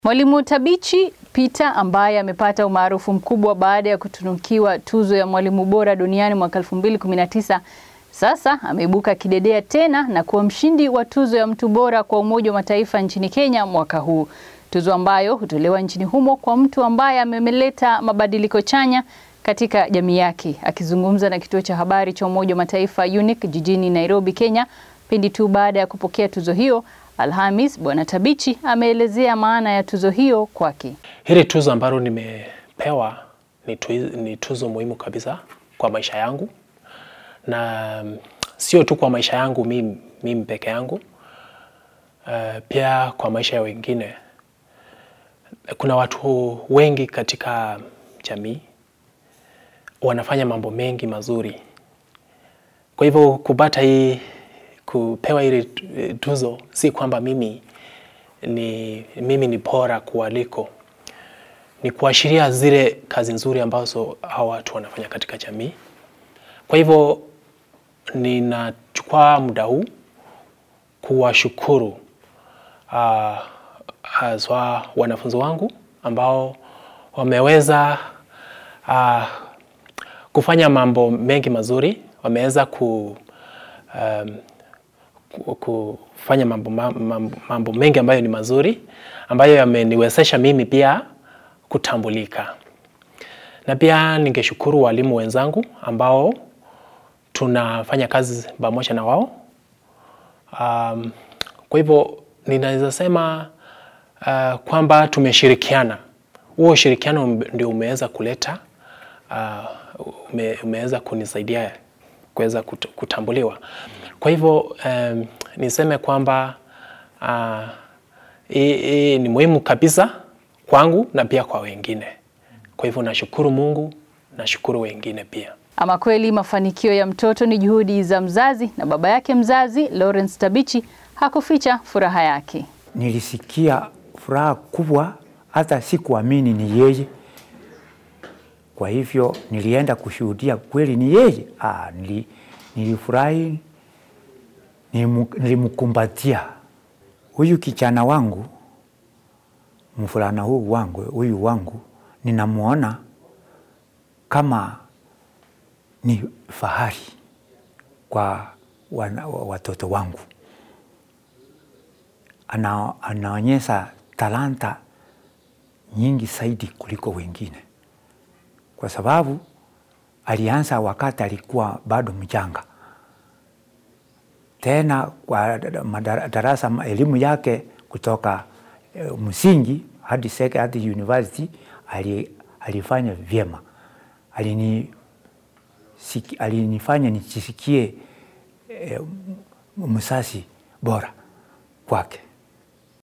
Mwalimu Tabichi Peter ambaye amepata umaarufu mkubwa baada ya kutunukiwa tuzo ya mwalimu bora duniani mwaka 2019, sasa ameibuka kidedea tena na kuwa mshindi wa tuzo ya mtu bora kwa Umoja wa Mataifa nchini Kenya mwaka huu. Tuzo ambayo hutolewa nchini humo kwa mtu ambaye ameleta mabadiliko chanya katika jamii yake. Akizungumza na kituo cha habari cha Umoja wa Mataifa UNIC jijini Nairobi, Kenya, pindi tu baada ya kupokea tuzo hiyo Alhamis, Bwana Tabichi ameelezea maana ya tuzo hiyo kwake. Hili tuzo ambalo nimepewa ni tuzo muhimu kabisa kwa maisha yangu, na sio tu kwa maisha yangu mimi peke yangu, pia kwa maisha ya wengine. Kuna watu wengi katika jamii wanafanya mambo mengi mazuri. Kwa hivyo kupewa hili tuzo si kwamba mimi ni bora kuwaliko. Ni kuashiria zile kazi nzuri ambazo hao watu wanafanya katika jamii. Kwa hivyo ninachukua muda huu kuwashukuru haswa wanafunzi wangu ambao wameweza kufanya mambo mengi mazuri. Wameweza kufanya mambo mengi ambayo ni mazuri, ambayo yameniwezesha mimi pia kutambulika. Na pia ningeshukuru walimu wenzangu ambao tunafanya kazi pamoja na wao. Kwa hivyo ninaweza sema kwamba tumeshirikiana. Huo ushirikiano ndio umeweza kuleta, umeweza kunisaidia kuweza kutambuliwa. Kwa hivyo niseme kwamba hii ni muhimu kabisa kwangu na pia kwa wengine. Kwa hivyo nashukuru Mungu, nashukuru wengine pia. Ama kweli mafanikio ya mtoto ni juhudi za mzazi, na baba yake mzazi Lawrence Tabichi hakuficha furaha yake. Nilisikia furaha kubwa, hata sikuamini ni yeye. Kwa hivyo nilienda kushuhudia kweli ni yeye. Nilifurahi, nilimkumbatia. Huyu kijana wangu, mvulana huyu wangu, ninamuona kama ni fahari kwa watoto wangu. Anaonyesha talanta nyingi zaidi kuliko wengine, kwa sababu alianza wakati alikuwa bado mchanga. Tena kwa darasa elimu yake kutoka msingi hadi university alifanya vyema. Alinifanya nijisikie msasi bora kwake.